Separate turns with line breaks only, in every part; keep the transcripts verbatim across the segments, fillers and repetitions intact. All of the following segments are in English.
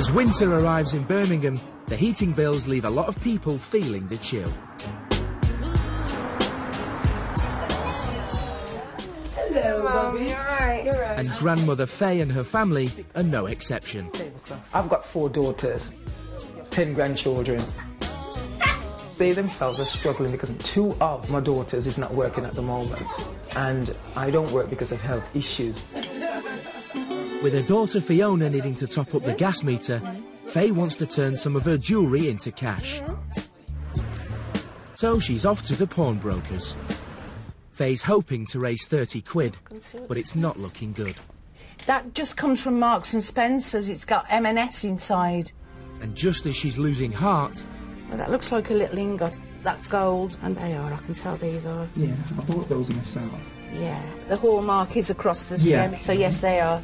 As winter arrives in Birmingham, the heating bills leave a lot of people feeling the chill.
Hello, Bobby. You're right. You're right.
And grandmother Faye and her family are no exception.
I've got four daughters, ten grandchildren. They themselves are struggling because two of my daughters is not working at the moment, and I don't work because of health issues.
With her daughter Fiona needing to top up the gas meter, Faye wants to turn some of her jewellery into cash. So she's off to the pawnbrokers. Faye's hoping to raise thirty quid, but it's not looking good.
That just comes from Marks and Spencer's. It's got M and S inside.
And just as she's losing heart...
Well, that looks like a little ingot. That's gold. And they are, I can tell these are.
Yeah, I bought those myself.
Yeah, the hallmark is across the
yeah.
stem, so yes, they are.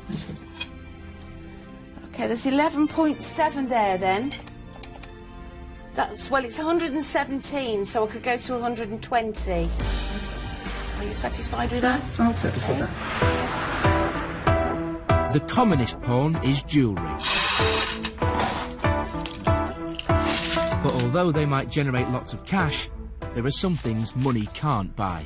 OK, there's eleven point seven there, then. That's, well, it's one hundred and seventeen, so I could go to one hundred and twenty. Are you satisfied with that?
I'll settle for that.
The commonest pawn is jewellery. But although they might generate lots of cash, there are some things money can't buy.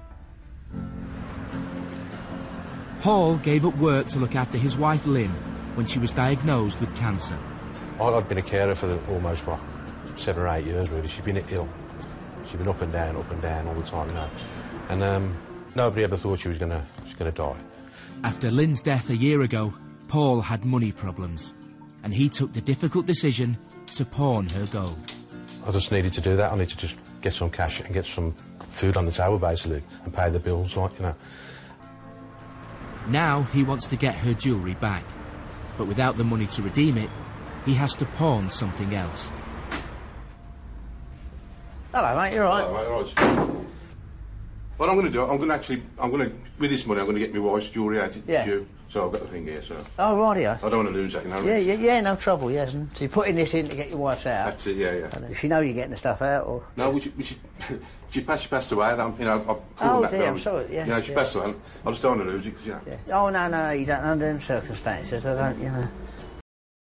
Paul gave up work to look after his wife Lynn when she was diagnosed with cancer.
I'd been a carer for the, almost, what, seven or eight years, really. She'd been ill. She'd been up and down, up and down all the time, you know. And um, nobody ever thought she was going to she was gonna die.
After Lynn's death a year ago, Paul had money problems, and he took the difficult decision to pawn her gold.
I just needed to do that. I needed to just get some cash and get some food on the table, basically, and pay the bills, like, you know.
Now he wants to get her jewellery back, but without the money to redeem it, he has to pawn something else.
Hello, mate, you all right?
Hello, mate, all right. What I'm going to do, I'm going to actually, I'm going to, with this money, I'm going to get my wife's jewellery out
yeah.
to you. So I've got the thing here, so...
Oh, rightio.
I don't want to lose that, you know.
Yeah, yeah, yeah, no trouble, yes. So you're putting this in to get your wife's out?
That's it, yeah, yeah.
Does she know you're getting the stuff out, or...?
No, we should... We should she, passed, she passed away, that, you know, I've
Oh,
that
dear,
down.
I'm sorry, yeah.
You know, she
yeah.
passed away, I just don't want to lose it, because, you know...
Yeah. Oh, no, no, you don't, under them circumstances, I don't, you know...